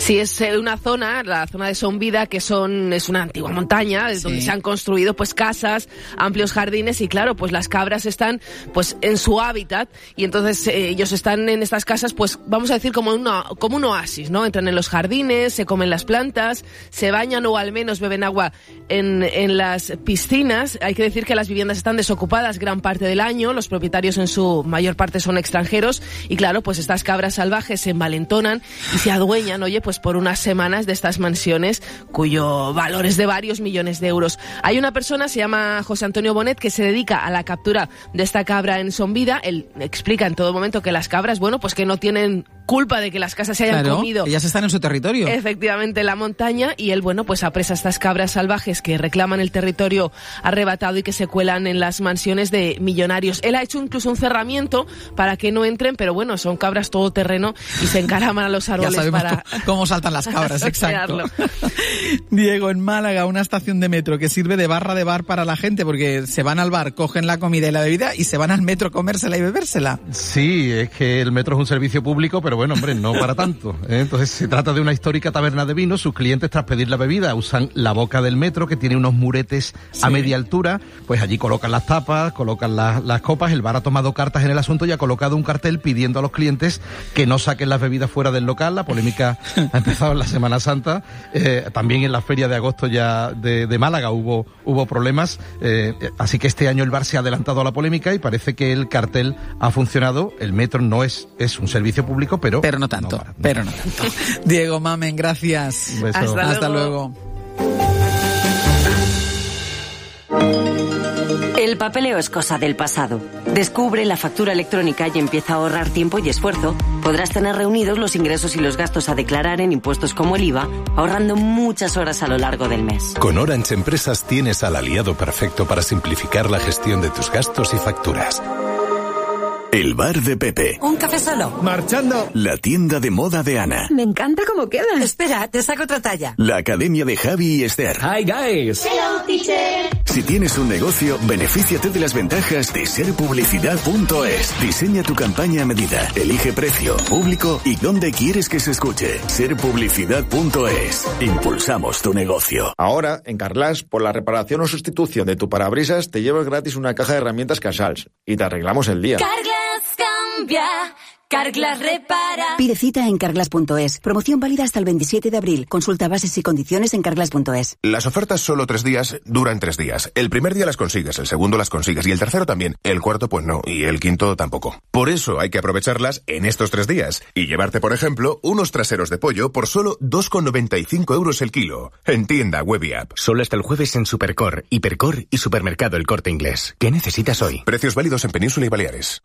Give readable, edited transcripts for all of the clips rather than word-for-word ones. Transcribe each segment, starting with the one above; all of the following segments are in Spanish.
Sí, es una zona, la zona de Son Vida, que es una antigua montaña, donde se han construido pues casas, amplios jardines, y claro, pues las cabras están pues en su hábitat, y entonces ellos están en estas casas, pues vamos a decir como un oasis, ¿no? Entran en los jardines, se comen las plantas, se bañan o al menos beben agua en las piscinas. Hay que decir que las viviendas están desocupadas gran parte del año, los propietarios en su mayor parte son extranjeros, y claro, pues estas cabras salvajes se envalentonan y se adueñan, oye, pues por unas semanas de estas mansiones cuyo valor es de varios millones de euros. Hay una persona, se llama José Antonio Bonet, que se dedica a la captura de esta cabra en Son Vida. Él explica en todo momento que las cabras, bueno, pues que no tienen culpa de que las casas se hayan comido. Ellas están en su territorio. Efectivamente, en la montaña, y él, bueno, pues apresa estas cabras salvajes que reclaman el territorio arrebatado y que se cuelan en las mansiones de millonarios. Él ha hecho incluso un cerramiento para que no entren, pero bueno, son cabras todoterreno y se encaraman a los árboles. Ya sabemos para cómo saltan las cabras, exacto. Diego, en Málaga, una estación de metro que sirve de barra de bar para la gente, porque se van al bar, cogen la comida y la bebida y se van al metro a comérsela y bebérsela. Sí, es que el metro es un servicio público, pero bueno, hombre, no para tanto, ¿eh? Entonces se trata de una histórica taberna de vino. Sus clientes, tras pedir la bebida, usan la boca del metro, que tiene unos muretes a media altura. Pues allí colocan las tapas, colocan las copas. El bar ha tomado cartas en el asunto y ha colocado un cartel pidiendo a los clientes que no saquen las bebidas fuera del local. La polémica ha empezado en la Semana Santa. También en la feria de agosto ya de Málaga hubo problemas. Así que este año el bar se ha adelantado a la polémica y parece que el cartel ha funcionado. El metro no es un servicio público, pero no tanto. Diego Mamen, gracias. Un beso. Hasta luego. El papeleo es cosa del pasado. Descubre la factura electrónica y empieza a ahorrar tiempo y esfuerzo. Podrás tener reunidos los ingresos y los gastos a declarar en impuestos como el IVA, ahorrando muchas horas a lo largo del mes. Con Orange Empresas tienes al aliado perfecto para simplificar la gestión de tus gastos y facturas. El bar de Pepe. Un café solo. Marchando. La tienda de moda de Ana. Me encanta cómo queda. Espera, te saco otra talla. La academia de Javi y Esther. Hi guys. Hello teacher. Si tienes un negocio, benefíciate de las ventajas de serpublicidad.es. Diseña tu campaña a medida. Elige precio, público y dónde quieres que se escuche. Serpublicidad.es. Impulsamos tu negocio. Ahora, en Carglass, por la reparación o sustitución de tu parabrisas, te llevas gratis una caja de herramientas Casals y te arreglamos el día. Cambia, Carglass repara. Pide cita en Carglass.es. Promoción válida hasta el 27 de abril. Consulta bases y condiciones en Carglass.es. Las ofertas solo 3 días duran 3 días. El primer día las consigues, el segundo las consigues y el tercero también. El cuarto pues no y el quinto tampoco. Por eso hay que aprovecharlas en estos 3 días y llevarte, por ejemplo, unos traseros de pollo por solo 2,95 € el kilo. En tienda web y app. Solo hasta el jueves en Supercor, Hipercor y Supermercado El Corte Inglés. ¿Qué necesitas hoy? Precios válidos en Península y Baleares.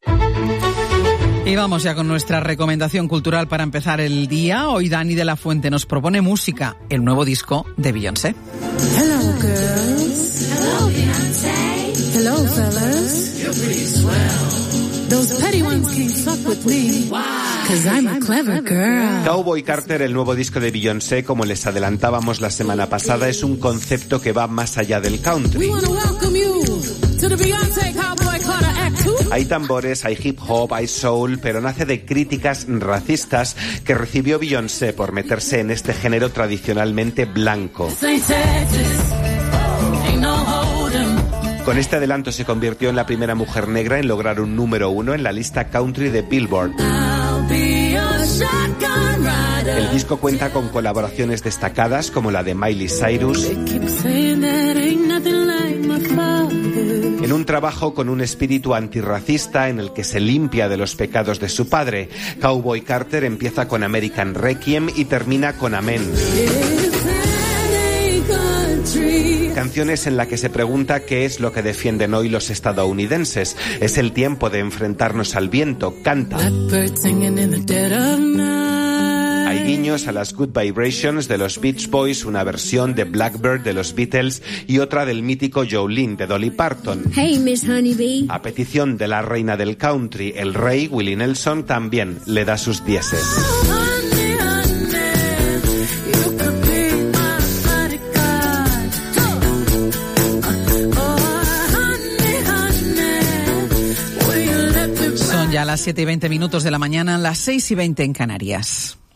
Y vamos ya con nuestra recomendación cultural para empezar el día. Hoy Dani de la Fuente nos propone música, el nuevo disco de Beyoncé. Hello girls. Hello Beyoncé. Hello fellas. You're pretty swell. Those petty ones can't fuck with me. Cause I'm a clever girl. Cowboy Carter, el nuevo disco de Beyoncé, como les adelantábamos la semana pasada, es un concepto que va más allá del country. We wanna welcome you to the Beyoncé Cowboy Carter Act 2. Hay tambores, hay hip hop, hay soul, pero nace de críticas racistas que recibió Beyoncé por meterse en este género tradicionalmente blanco. Con este adelanto se convirtió en la primera mujer negra en lograr un número 1 en la lista country de Billboard. El disco cuenta con colaboraciones destacadas como la de Miley Cyrus, en un trabajo con un espíritu antirracista en el que se limpia de los pecados de su padre. Cowboy Carter empieza con American Requiem y termina con Amén. Canciones en la que se pregunta qué es lo que defienden hoy los estadounidenses. Es el tiempo de enfrentarnos al viento. Canta. Hay guiños a las Good Vibrations de los Beach Boys, una versión de Blackbird de los Beatles y otra del mítico Jolene de Dolly Parton. Hey, Miss Honeybee. A petición de la reina del country, el rey Willie Nelson también le da sus dieces. Son ya las 7:20 de la mañana, las 6:20 en Canarias.